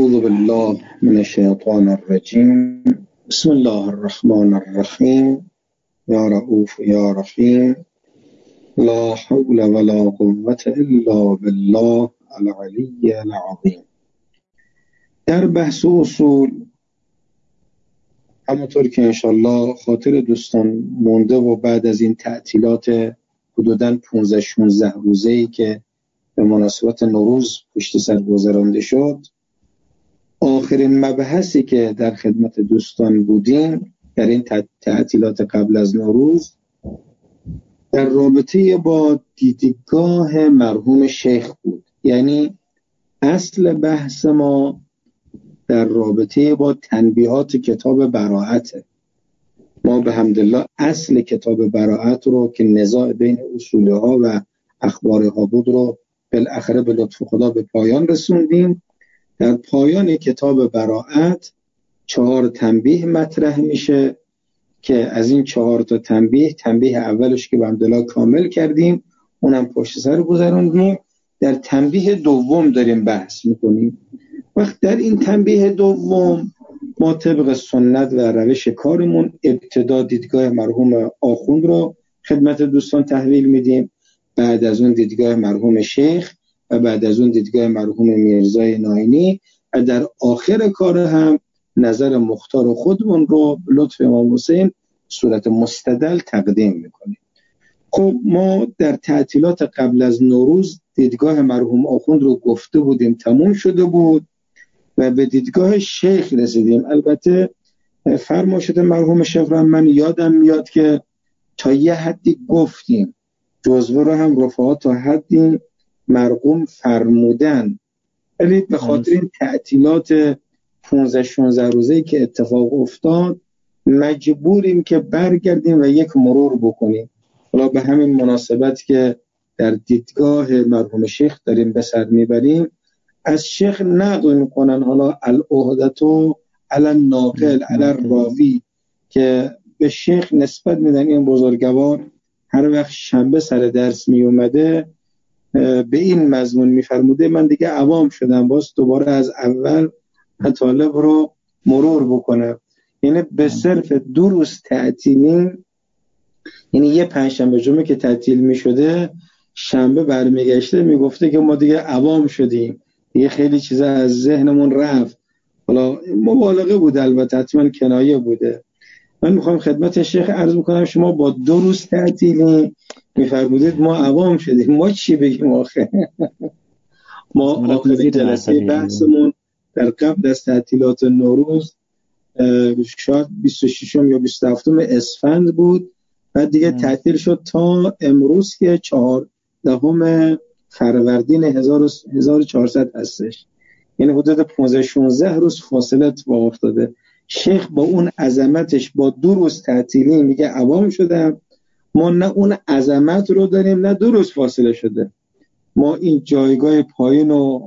اعوذ بالله من الشیطان الرجیم. بسم الله الرحمن الرحیم. یا رؤوف یا رحیم. لا حول ولا قوة الا بالله العلی العظیم. در بحث اصول همونطور که انشالله خاطر دوستان مونده و بعد از این تعطیلات حدوداً 15-16 روزه‌ای که به مناسبت نوروز پشت سر گذرانده شد، آخرین مبحثی که در خدمت دوستان بودیم در این تعطیلات قبل از نوروز در رابطه با دیدگاه مرحوم شیخ بود. یعنی اصل بحث ما در رابطه با تنبیهات کتاب براءت. ما به حمدالله اصل کتاب براءت رو که نزاع بین اصولها و اخبارها بود رو بالاخره به لطف خدا به پایان رسوندیم. در پایان کتاب براءت 4 تنبیه مطرح میشه که از این 4 تا تنبیه اولش که به حمدالله کامل کردیم، اونم پشت سر گذروندیم. در تنبیه دوم داریم بحث میکنیم. وقت در این تنبیه دوم ما طبق سنت و روش کارمون ابتدا دیدگاه مرحوم آخوند رو خدمت دوستان تحویل میدیم، بعد از اون دیدگاه مرحوم شیخ و بعد از اون دیدگاه مرحوم میرزای ناینی و در آخر کار هم نظر مختار خودمون رو لطف امام حسین صورت مستدل تقدیم میکنیم. خب ما در تعطیلات قبل از نوروز دیدگاه مرحوم آخوند رو گفته بودیم، تموم شده بود و به دیدگاه شیخ رسیدیم. البته فرمایشات مرحوم شیخ رو من یادم میاد که تا یه حدی گفتیم، جزوه رو هم رفعات تا حدی مرقوم فرمودن، ولی به خاطر این تعطیلات 15-16 روزه‌ای که اتفاق افتاد مجبوریم که برگردیم و یک مرور بکنیم. حالا به همین مناسبت که در دیدگاه مرحوم شیخ داریم به سر میبریم، از شیخ نقل میکنن حالا العهدتو علی الناقل علی الراوی، که به شیخ نسبت میدن این بزرگوار هر وقت شنبه سر درس میومده به این مضمون میفرموده. من دیگه عوام شدم، باز دوباره از اول مطالب رو مرور بکنم. یعنی به صرف 2 روز تعطیلی، یعنی یه پنجشنبه جمعه که تعطیل میشده، شنبه برمیگشته میگفته که ما دیگه عوام شدیم، دیگه خیلی چیزا از ذهنمون رفت. حالا مبالغه بوده، البته حتما کنایه بوده. من میخوام خدمت شیخ عرض بکنم شما با 2 روز تعطیلی میفرمودید ما عوام شدیم، ما چی بگیم آخه؟ ما آخر جلسه بحثمون در قبل از تعطیلات نوروز شاید 26 یا 27 اسفند بود، بعد دیگه تعطیل شد تا امروز که 14 فروردین 1400 هستش. یعنی حدود 15-16 روز فاصله اتفاق افتاده. شیخ با اون عظمتش با 2 روز تعطیلی میگه عوام شدم. ما نه اون عظمت رو داریم نه 2 روز فاصله شده. ما این جایگاه پایین و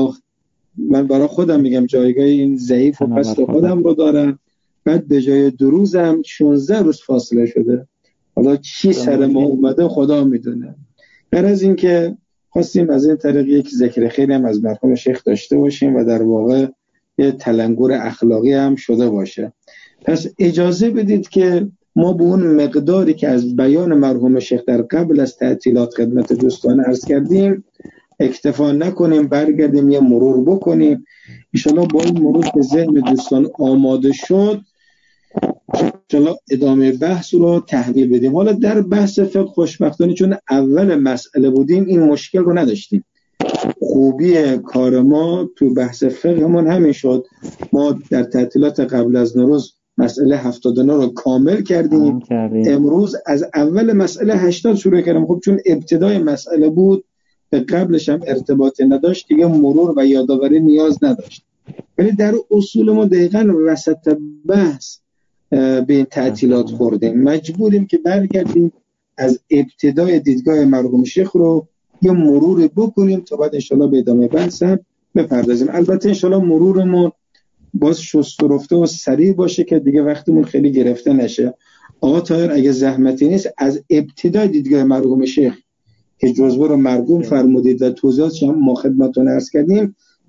من برای خودم میگم جایگاه این ضعیف و پست خودم رو دارم. بعد به جای 2 روزم 16 روز فاصله شده. حالا چی سر ما اومده خدا میدونه. غیر از این که خواستیم از این طریق یک ذکر خیلی هم از مرحوم شیخ داشته باشیم و در واقع یه تلنگر اخلاقی هم شده باشه. پس اجازه بدید که ما به اون مقداری که از بیان مرحوم شیخ در قبل از تعطیلات خدمت دوستان عرض کردیم اکتفا نکنیم، برگردیم یه مرور بکنیم. انشالله با این مرور که ذهن دوستان آماده شد انشالله ادامه بحث رو تحویل بدیم. حالا در بحث فقه خوشبختانه چون اول مسئله بودیم این مشکل رو نداشتیم. خوبی کار ما تو بحث فقهمون همین شد. ما در تعطیلات قبل از نوروز مسئله 79 رو کامل کردیم. امروز از اول مسئله 80 شروع کردیم. خب چون ابتدای مسئله بود به قبلش هم ارتباطی نداشت، دیگه مرور و یادآوری نیاز نداشت. ولی در اصول ما دقیقاً وسط بحث به این تعطیلات خوردیم، مجبوریم که برگردیم از ابتدای دیدگاه مرحوم شیخ رو یه مرور بکنیم تا بعد انشالله به ادامه بحث هم بپردازیم. البته انشالله مرورمون باز شست و رفته و سریع باشه که دیگه وقتمون خیلی گرفته نشه. آقا طاهر اگه زحمتی نیست از ابتدای دیدگاه مرحوم شیخ که جزوه رو مرقوم فرمودید و توضیحاتش هم ما خدمتتون عرض کردیم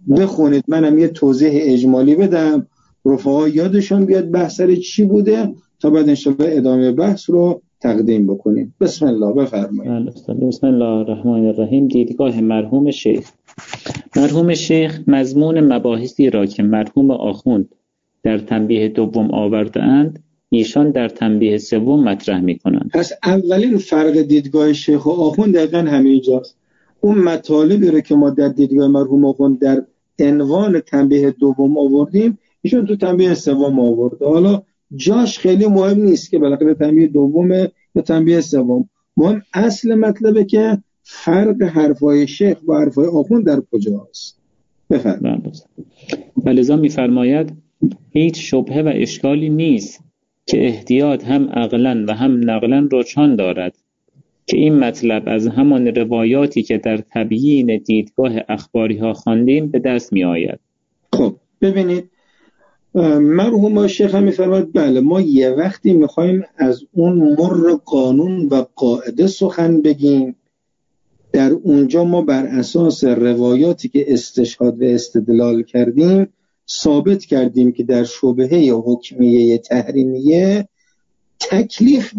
بخونید، منم یه توضیح اجمالی بدم، رفقا یادشون بیاد بحث چی بوده، تا بعد انشاءالله ادامه بحث رو تقدیم بکنیم. بسم الله، بفرمایید. بسم الله الرحمن الرحیم. دیدگاه مرحوم شیخ. مرحوم شیخ مضمون مباحثی را که مرحوم آخوند در تنبیه دوم آورده اند، ایشان در تنبیه سوم مطرح می‌کنند. پس اولین فرق دیدگاه شیخ و آخوند دقیقاً همینجاست. اون مطالبی رو که ما در دیدگاه مرحوم آخوند در عنوان تنبیه دوم آوردیم، ایشون تو تنبیه سوم آورده. حالا جاش خیلی مهم نیست که بالاخره تنبیه دومه یا تنبیه سوم، مهم اصل مطلبه که فرق حرفای شیخ با حرفای آخوند در کجاست. بفرمایید. ولذا می‌فرماید هیچ شبهه و اشکالی نیست که احتیاط هم عقلاً و هم نقلاً رجحان دارد که این مطلب از همان روایاتی که در تبیین دیدگاه اخباری ها خواندیم به دست می آید. خب ببینید، مرحوم شیخ هم می‌فرماید بله، ما یه وقتی می‌خوایم از اون مر قانون و قاعده سخن بگیم، در اونجا ما بر اساس روایاتی که استشهاد و استدلال کردیم ثابت کردیم که در شبهه حکمیه تحریمیه تکلیف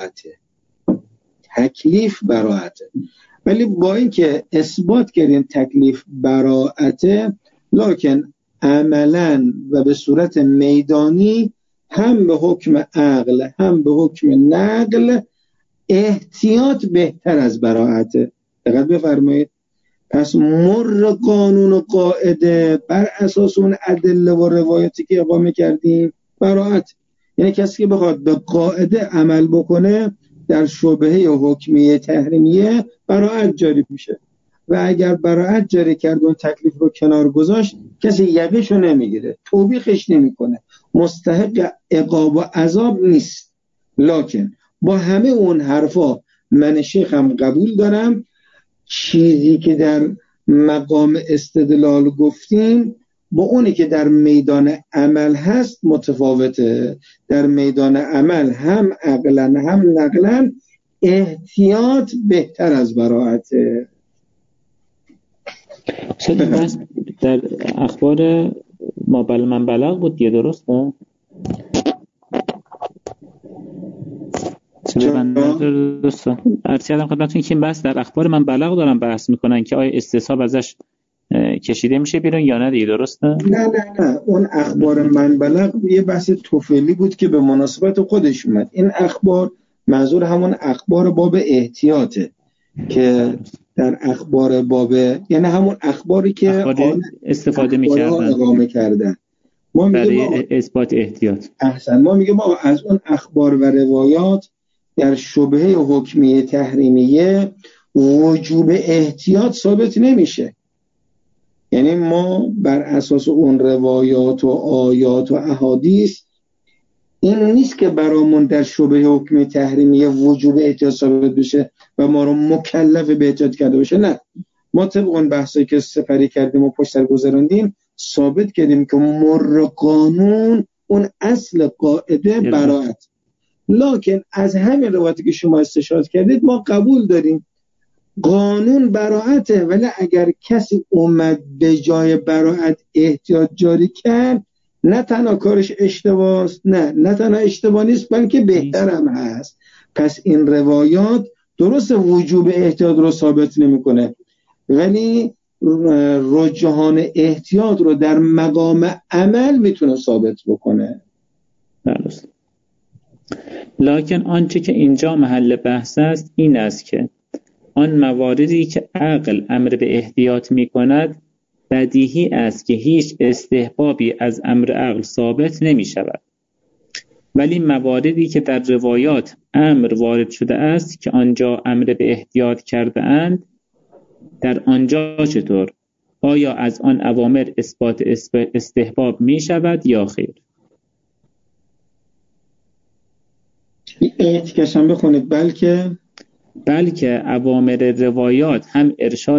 براءته. ولی با اینکه اثبات کردیم تکلیف براءته، لکن عملاً و به صورت میدانی هم به حکم عقل هم به حکم نقل احتیاط بهتر از براءته. دقت بفرمایید. پس مر قانون و قاعده بر اساس اون ادله و روایاتی که اقامه کردیم براءت، یعنی کسی که بخواد به قاعده عمل بکنه در شبهه حکمیه تحریمیه براءت جاری میشه، و اگر براءت جاری کرد اون تکلیف رو کنار گذاشت، کسی یقهشو نمیگیره، توبیخش نمیکنه، مستحق عقاب و عذاب نیست. لکن با همه اون حرفا من شیخم قبول دارم چیزی که در مقام استدلال گفتیم با اونی که در میدان عمل هست متفاوته. در میدان عمل هم عقلا هم نقلا احتیاط بهتر از براءته. بس در اخبار من بلغ بود دیگه، درسته؟ ارتیادم خدمتون که بس در اخبار من بلغ دارم بحث میکنن که آیا استصحاب ازش کشیده میشه بیرون یا نه دیگه، درسته؟ نه اون اخبار من بلغ یه بحث توفیلی بود که به مناسبت خودش اومد. این اخبار منظور همون اخبار باب احتیاطه که در اخبار باب، یعنی همون اخباری که استفاده میکردن ما برای اثبات احتیاط. احسن، ما میگیم ما از اون اخبار و روایات در شبهه حکمیه تحریمیه وجوب احتیاط ثابت نمیشه. یعنی ما بر اساس اون روایات و آیات و احادیث این نیست که برامون در شبهه حکمیه تحریمیه وجوب احتیاط ثابت بشه و ما رو مکلف به احتیاط کرده باشه. نه، ما طبق اون بحثایی که سپری کردیم و پشت سر گذراندیم ثابت کردیم که مر قانون اون اصل قاعده براءت. لکن از همین روایتی که شما استشهاد کردید ما قبول داریم قانون براءته، ولی اگر کسی اومد به جای براءت احتیاط جاری کرد، نه تنها کارش اشتباهست، نه تنها اشتباه نیست بلکه بهتر هم هست. پس این روایات درست وجوب احتیاط رو ثابت نمیکنه، ولی رجحان احتیاط رو در مقام عمل میتونه ثابت بکنه. درست. لکن آنچه که اینجا محل بحث است این است که آن مواردی که عقل امر به احتیاط می کند بدیهی است که هیچ استحبابی از امر عقل ثابت نمی شود، ولی مواردی که در روایات امر وارد شده است که آنجا امر به احتیاط کرده اند، در آنجا چطور؟ آیا از آن اوامر اثبات استحباب می شود یا خیر؟ اعتکاشم بخونید. بلکه اوامر روایات هم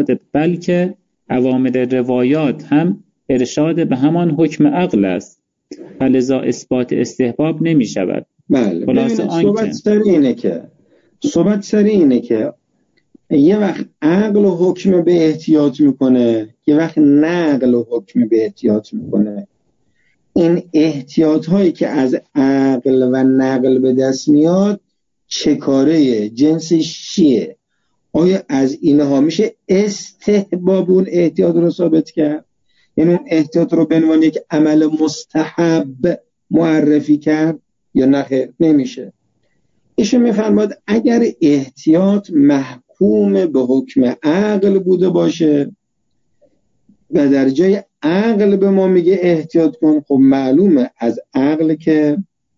ارشاد به همان حکم عقل است، فلذا اثبات استحباب نمی شود. بله، صحبت سر اینه که یه وقت عقل و حکم به احتیاط میکنه، یه وقت نقل و حکم به احتیاط میکنه. این احتیاط هایی که از عقل و نقل به دست میاد چه کاره؟ جنسش چیه؟ آیا از اینها میشه استحباب اون احتیاط رو ثابت کرد؟ یعنی اون احتیاط رو به عنوان یک عمل مستحب معرفی کرد یا نه؟ نمیشه. ایشون میفرماد اگر احتیاط محکوم به حکم عقل بوده باشه و در جای عقل به ما میگه احتیاط کن، خب معلومه از عقل که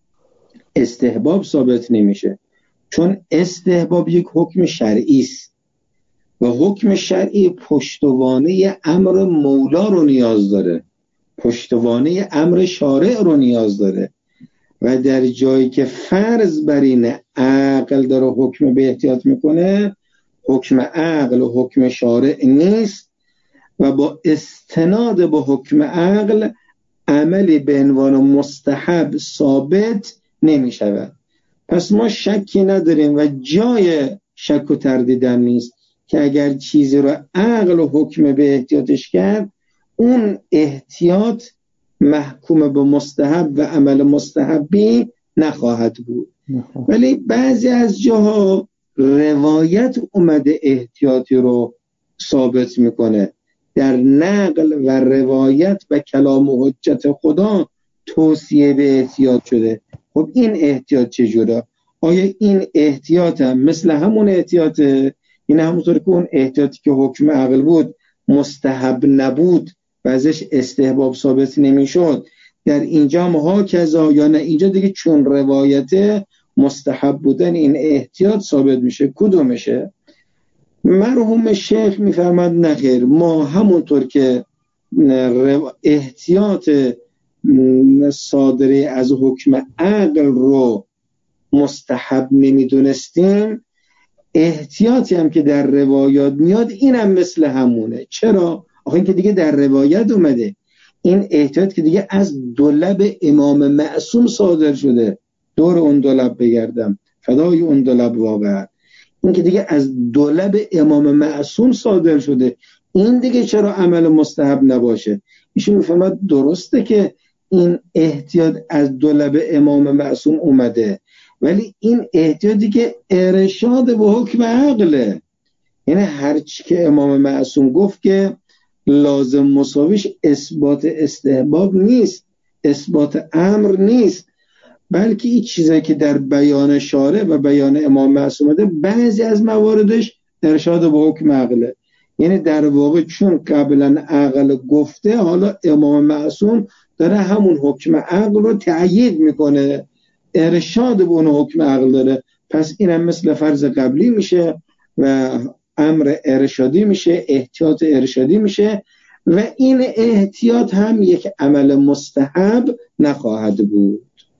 استحباب ثابت نمیشه، چون استحباب یک حکم شرعی است و حکم شرعی پشتوانه امر مولا رو نیاز داره، پشتوانه امر شارع رو نیاز داره و در جایی که فرض بر این عقل داره حکم به احتیاط میکنه، حکم عقل و حکم شارع نیست و با استناد به حکم عقل عملی به عنوان مستحب ثابت نمی شود. پس ما شکی نداریم و جای شک و تردیدم نیست که اگر چیزی رو عقل و حکم به احتیاطش کرد، اون احتیاط محکوم به مستحب و عمل مستحبی نخواهد بود. ولی بعضی از جاها روایت اومده احتیاطی رو ثابت میکنه، در نقل و روایت و کلام و حجت خدا توصیه به احتیاط شده. خب این احتیاط چجوره؟ آیا این احتیاط هم مثل همون احتیاطه؟ این همونطور که اون احتیاطی که حکم عقل بود مستحب نبود و ازش استحباب ثابت نمیشد، در اینجا ها کذا، یا نه اینجا دیگه چون روایت مستحب بودن این احتیاط ثابت میشه؟ کدومشه؟ مرحوم شیخ میفرماد نخیر، ما همونطور که احتیاط صادری از حکم عقل رو مستحب نمیدونستیم، احتیاطی هم که در روایات میاد اینم مثل همونه. چرا؟ آخه این که دیگه در روایت اومده، این احتیاط که دیگه از دولب امام معصوم صادر شده، دور اون دولب بگردم فدای اون دولب واقعا، این که دیگه از دولب امام معصوم صادر شده، این دیگه چرا عمل مستحب نباشه؟ ایشون میفهمد درسته که این احتیاط از دولب امام معصوم اومده، ولی این احتیاطی که ارشاد به حکم عقله، یعنی هرچی که امام معصوم گفت که لازم مساویش اثبات استحباب نیست، اثبات امر نیست، بلکه این چیزایی که در بیان شارع و بیان امام معصوم اومده بعضی از مواردش ارشاد به حکم عقله. یعنی در واقع چون قبلا عقل گفته، حالا امام معصوم داره همون حکم عقل رو تأیید میکنه، ارشاد به اون حکم عقل داره. پس اینم مثل فرض قبلی میشه و امر ارشادی میشه، احتیاط ارشادی میشه و این احتیاط هم یک عمل مستحب نخواهد بود.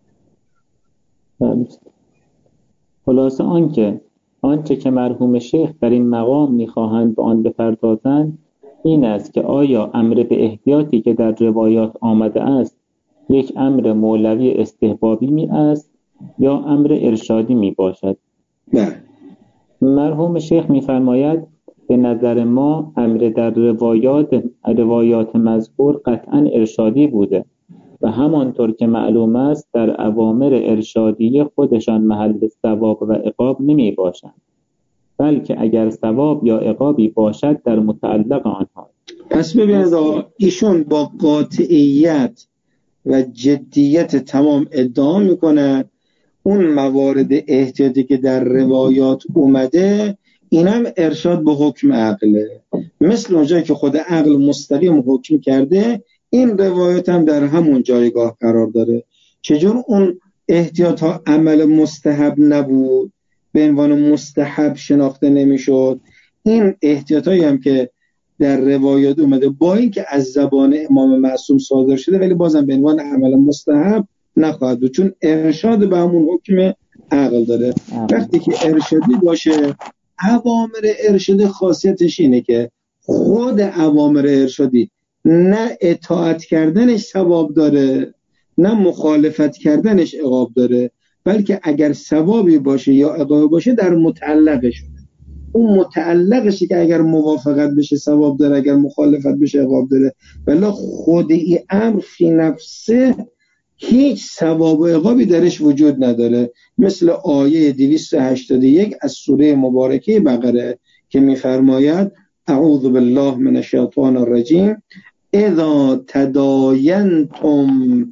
خلاصه آنچه که مرحوم شیخ در این مقام میخواهند به آن بپردازند این است که آیا امر به احتیاطی که در روایات آمده است یک امر مولوی استحبابی می است یا امر ارشادی می باشد؟ نه. مرحوم شیخ میفرماید به نظر ما امر در روایات مذکور قطعا ارشادی بوده و همانطور که معلوم است در اوامر ارشادی خودشان محل ثواب و عقاب نمی باشند، بلکه اگر ثواب یا عقابی باشد در متعلق آنها. پس ببینید ایشون با قاطعیت و جدیت تمام ادعا میکنه اون موارد احتیاطی که در روایات اومده اینم ارشاد به حکم عقله، مثل اونجایی که خود عقل مستقیم حکم کرده این روایت هم در همون جایگاه قرار داره. چجور اون احتیاط ها عمل مستحب نبود، به عنوان مستحب شناخته نمیشد، این احتیاط هایی هم که در روایات اومده با این که از زبان امام معصوم صادر شده ولی بازم به عنوان عمل مستحب نخواهد بود، چون ارشاد به همون حکم عقل داره. وقتی که ارشادی باشه، اوامر ارشادی خاصیتش اینه که خود اوامر ارشادی نه اطاعت کردنش ثواب داره نه مخالفت کردنش عقاب داره، بلکه اگر ثوابی باشه یا عقاب باشه در متعلقش. اون متعلقشه که اگر موافقت بشه ثواب داره، اگر مخالفت بشه عقاب داره. ولی خود این امر فی نفسه هیچ ثواب و عقابی درش وجود نداره. مثل آیه 281 از سوره مبارکه بقره که میفرماید اعوذ بالله من الشیطان الرجیم اذا تداینتم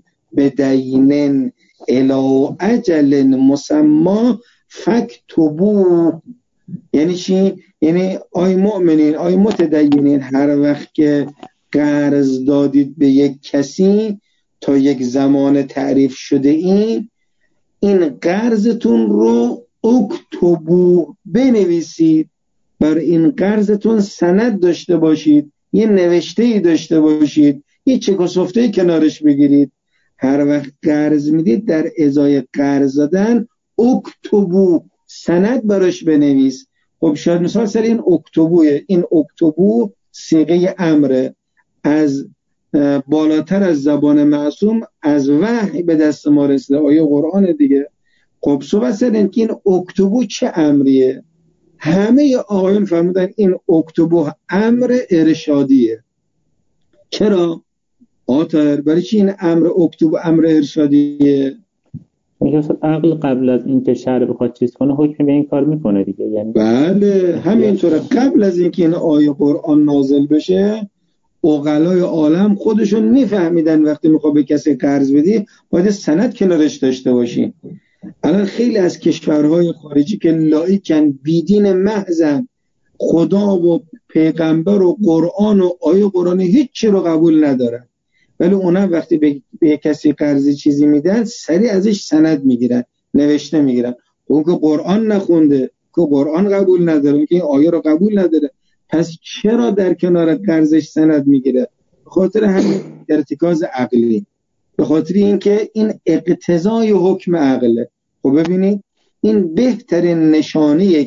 بدین الی اجل مسمی فاکتبوه. یعنی چی؟ یعنی آی مؤمنین، آی متدینین، هر وقت که قرض دادید به یک کسی تا یک زمان تعریف شده این قرضتون رو اکتبو بنویسید، بر این قرضتون سند داشته باشید، یه نوشته‌ای داشته باشید، یه چک و سفته‌ای کنارش بگیرید. هر وقت قرض میدید در ازای قرض دادن اکتبو، سند براش بنویس. خب شاید مثال سر این اکتبوه، این اکتبو صیغه امره، از بالاتر از زبان معصوم از وحی به دست ما رسیده، آیه قرآن دیگه. خب صحبت سر که این اکتبو چه امریه؟ همه آقایون فرمودن این اکتبو امر ارشادیه. چرا؟ آتر برای چی این امر اکتبو امر ارشادیه؟ عقل قبل از اینکه شرع بخواد چیز کنه حکم به این کار میکنه دیگه. یعنی بله همینطوره. قبل از اینکه این آیه قرآن نازل بشه عقلای عالم خودشون میفهمیدن وقتی میخوای به کسی قرض بدی باید سند کنارش داشته باشی. الان خیلی از کشورهای خارجی که لایکن، بیدین محضن، خدا و پیغمبر و قرآن و آیه قرآن هیچی رو قبول ندارن، ولی اونا وقتی به کسی قرضی چیزی میدن سریع ازش سند میگیرن، نوشته میگیرن. اون که قرآن نخونده، که قرآن قبول نداره، که این آیه رو قبول نداره، پس چرا در کنار قرضش سند میگیره؟ به خاطر همین ارتکاز عقلی، به خاطر اینکه این اقتضای حکم عقله. خب ببینید این بهترین نشانیه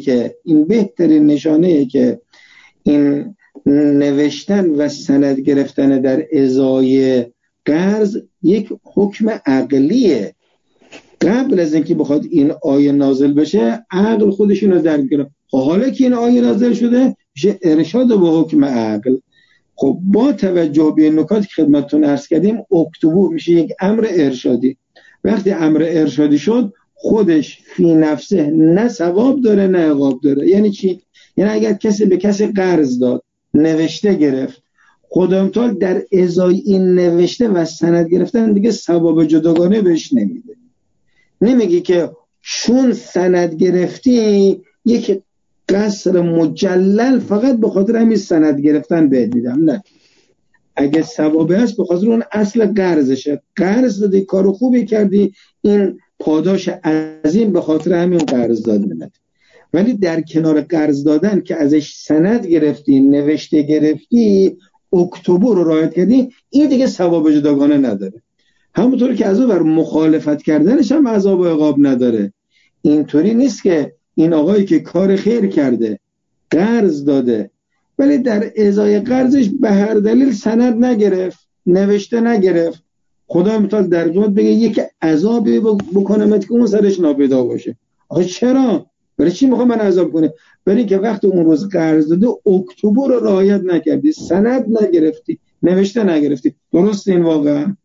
که این نوشتن و سند گرفتن در ازای قرض یک حکم عقلیه. قبل از اینکه بخواد این آیه نازل بشه عقل خودشون رو درک کنه. حالا که این آیه نازل شده میشه ارشاد به حکم عقل. خب با توجه به این نکات که خدمتتون عرض کردیم اکتبو میشه یک امر ارشادی. وقتی امر ارشادی شد خودش فی نفسه نه ثواب داره نه عقاب داره. یعنی چی؟ یعنی اگر کسی به کسی قرض داد، نوشته گرفت، خدای متعال در ازای این نوشته و سند گرفتن دیگه ثواب جداگانه بهش نمیده. نمیگی که چون سند گرفتی یک قصر مجلل فقط به خاطر همین سند گرفتن بهت میدم. نه، اگه ثوابه هست به خاطر اون اصل قرضشه، قرض دادی، کارو خوبی کردی، این پاداش عظیم به خاطر همین قرض دادنت. ولی در کنار قرض دادن که ازش سند گرفتی، نوشته گرفتی، اکتبر رو رعایت کردی، این دیگه ثواب جداگانه نداره. همونطور که از اون بر مخالفت کردنش هم عذاب و عقاب نداره. اینطوری نیست که این آقایی که کار خیر کرده، قرض داده، ولی در ازای قرضش به هر دلیل سند نگرفت، نوشته نگرفت، خدا متعال در قیامت بگه یک عذابی بکنمت که اون سرش ناپیدا باشه. آخه چرا؟ برای چی میخوام من عذاب کنه؟ برای اینکه وقتی اون روز قرض داده اکتبر رو رعایت نکردی، سند نگرفتی، نوشته نگرفتی. درست این واقعا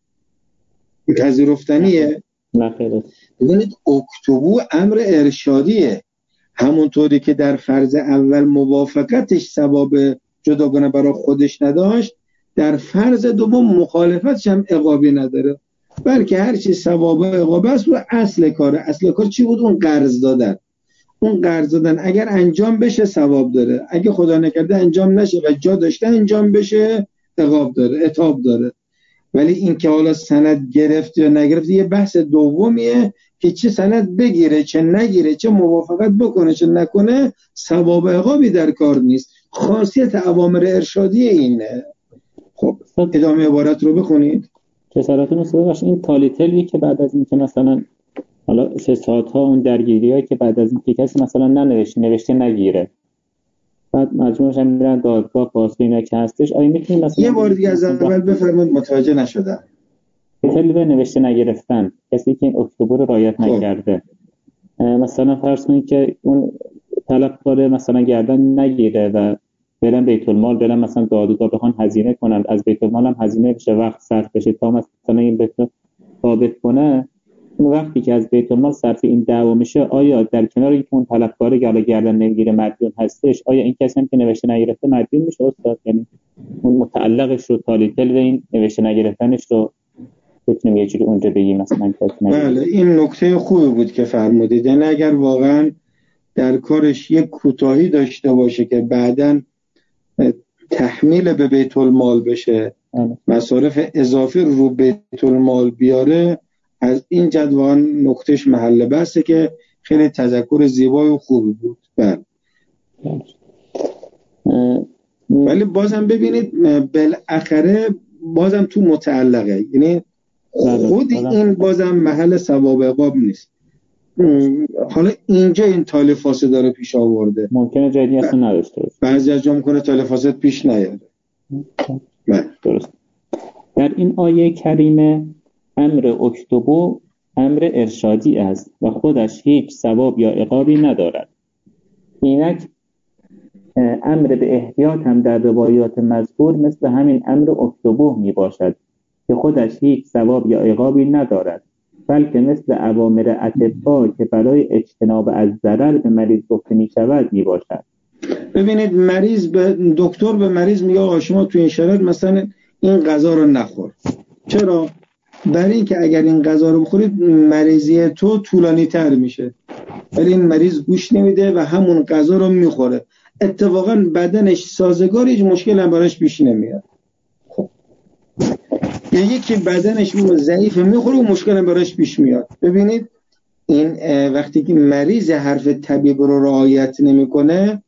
پذیرفتنیه؟ نه خیلی. ببینید اکتبر امر ارشادیه. همونطوری که در فرض اول موافقتش ثواب جداگانه برای خودش نداشت، در فرض دوم مخالفتش هم عقابی نداره، بلکه هر چی ثواب و عقاب است و اصل کاره. اصل کار چی بود؟ اون قرض دادن. اون قرض دادن اگر انجام بشه ثواب داره، اگه خدا نکرده انجام نشه و جا داشته انجام بشه عقاب داره، عتاب داره. ولی این که حالا سند گرفت یا نگرفت یه بحث دومیه که چه سند بگیره چه نگیره، چه موافقت بکنه چه نکنه، ثواب عقابی در کار نیست. خاصیت اوامر ارشادی اینه. خب ادامه عبارت رو بخونید. جسارتون استفاده باشه. این تالیتلی که بعد از این که مثلا حالا فسادها، اون درگیری‌هایی که بعد از این که کسی مثلا نوشته نگیره، بعد مجموعش هم میرن دادگاه، پاسخ اینا که هستش، آیا میتونیم مثلا یه بار دیگه از اول بفرمایید، متوجه نشدم. تالیتلی به نوشته نگرفتن، کسی که این اکتبر رو رعایت نکرده، مثلا فرض کنید که اون طلبکار مثلا گردن نگیره و برن بیت المال، برن مثلا دادودا بخوان هزینه کنن، از بیت المال هم هزینه بشه، وقت صرف بشه تا مثلا این بیت ثابت کنه. اون وقتی که از بیت المال صرف این دعوا میشه، آیا در کنار اینکه اون طلبکار گردن نمیگیره مدیون هستش، آیا این کسی هم که نوشته نگرفته مدیون میشه استاد؟ یعنی اون متعلقش رو تالیتل و این نوشته نگرفتنش رو بتونیم یه جوری اونجا بگیم مثلا کسی نگرفته. بله، این نکته خوبی بود که فرمودید. یعنی اگر واقعا در کارش یک کوتاهی داشته باشه که بعداً تحمیل به بیت المال بشه، مصارف اضافی رو بیت المال بیاره، از این جد واقعا نکتهش محل بحثه که خیلی تذکر زیبای و خوبی بود. بله. ولی بازم ببینید بالاخره بازم تو متعلقه، یعنی خود این بازم محل ثواب عقاب نیست. حالا اینجا این تالیف فاسد داره پیش آورده، ممکنه جدی اصلا نداشته باشه، بعضی از جا ممکنه تالیف فاسد پیش نیاره. درست. در این آیه کریمه امر اکتبو امر ارشادی است و خودش هیچ ثواب یا عقابی ندارد. اینک امر به احتیاط هم در روایات مذکور مثل همین امر اکتبو می باشد که خودش هیچ ثواب یا عقابی ندارد، بلکه مثل اوامر اطبا که برای اجتناب از ضرر به مریض گفته می شود می باشد. ببینید دکتر به مریض میگه آقا شما تو این شرایط مثلا این غذا رو نخور. چرا؟ برای اینکه اگر این غذا رو بخورید مریضی تو طولانی تر میشه. ولی این مریض گوش نمیده و همون غذا رو میخوره، اتفاقا بدنش سازگار، هیچ مشکل هم براش پیش نمیاد. خب یکی بدنش ضعیف میخوره و مشکل هم براش پیش میاد. ببینید این وقتی که مریض حرف طبیب رو رعایت نمیکنه،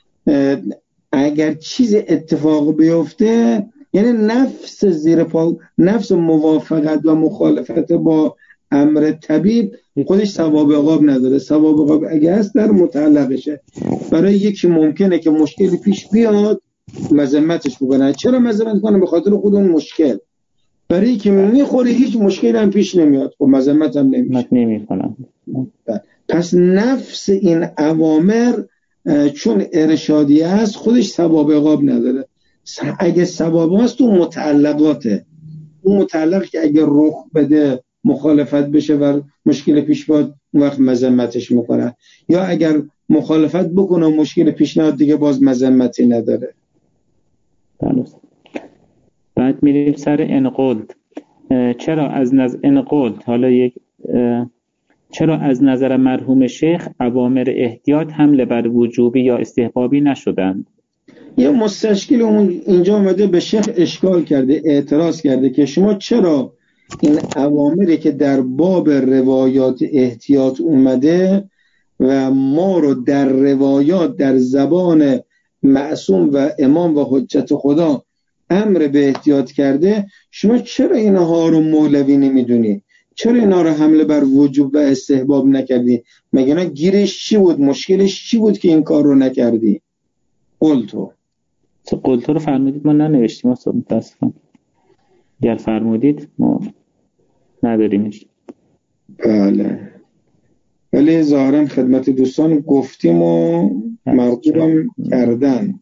اگر چیز اتفاق بیفته، یعنی نفس زیر پا، نفس موافقت و مخالفت با امر طبیب خودش ثواب عقاب نداره. ثواب عقاب اگه هست در متعلقشه. برای یکی ممکنه که مشکلی پیش بیاد مذمتش بکنه. چرا مذمت کنه؟ به خاطر خود اون مشکل. برای یکی میخوره هیچ مشکلی هم پیش نمیاد، خب مذمت هم نمیکنه. پس نفس این اوامر چون ارشادی است خودش ثواب عقاب نداره. اگه ثواب هست تو متعلقاته، اون متعلق که اگه رخ بده مخالفت بشه و مشکل پیش بیاد اون وقت مذمتش میکنه، یا اگر مخالفت بکنه و مشکل پیش نیاد دیگه باز مذمتی نداره. بعد میریم سر انقلد. چرا از نظر مرحوم شیخ اوامر احتیاط حمله بر وجوبی یا استحبابی نشدند؟ یه مستشکل اینجا اومده به شیخ اشکال کرده، اعتراض کرده که شما چرا این اوامری که در باب روایات احتیاط اومده و ما رو در روایات در زبان معصوم و امام و حجت خدا امر به احتیاط کرده، شما چرا اینها رو مولوی نمیدونی؟ چرا اینا رو حمله بر وجوب و استحباب نکردی؟ مگه نه گیرش چی بود؟ مشکلش چی بود که این کار رو نکردی؟ قلتو رو فرمودید ما ننوشتیم اصلا، متاسفم. اگر فرمودید ما نداریمش. بله، ولی ظاهرا خدمت دوستان گفتیم و مرغوبم کردن.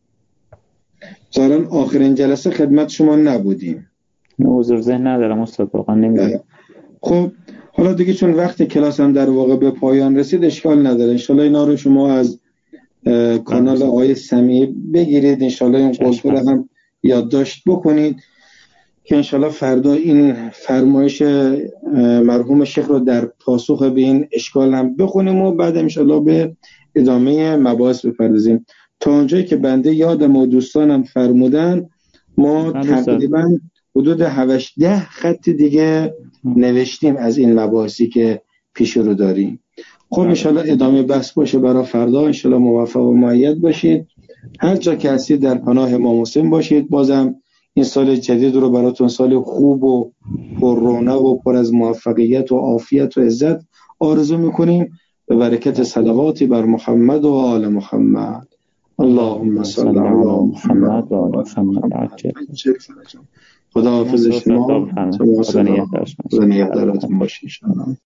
ظاهرا آخرین جلسه خدمت شما نبودیم. حضور ذهن ندارم استاد، واقعا نمیدونم. خب حالا دیگه چون وقت کلاس هم در واقع به پایان رسید اشکال نداره. انشالله اینا رو شما از کانال آقای سمیع بگیرید، انشالله این قلتو رو هم یادداشت بکنید که انشالله فردا این فرمایش مرحوم شیخ رو در پاسخ به این اشکال هم بخونیم و بعد انشالله به ادامه مباحث بپردازیم. تا اونجایی که بنده یادم و دوستانم فرمودن ما تقریبا حدود 10 خط دیگه نوشتیم از این مباحثی که پیش رو داریم. خب انشالله ادامه بحث باشه برای فردا. انشالله موفق و مؤید باشید. هر جا که هستید در پناه امام حسین باشید. بازم این سال جدید رو براتون سال خوب و پر رونق و پر از موفقیت و عافیت و عزت آرزو میکنیم به برکت صلواتی بر محمد و آل محمد. اللهم صل علی محمد و آل محمد. خدا حافظ شما. خدا نگهدارتون باشه.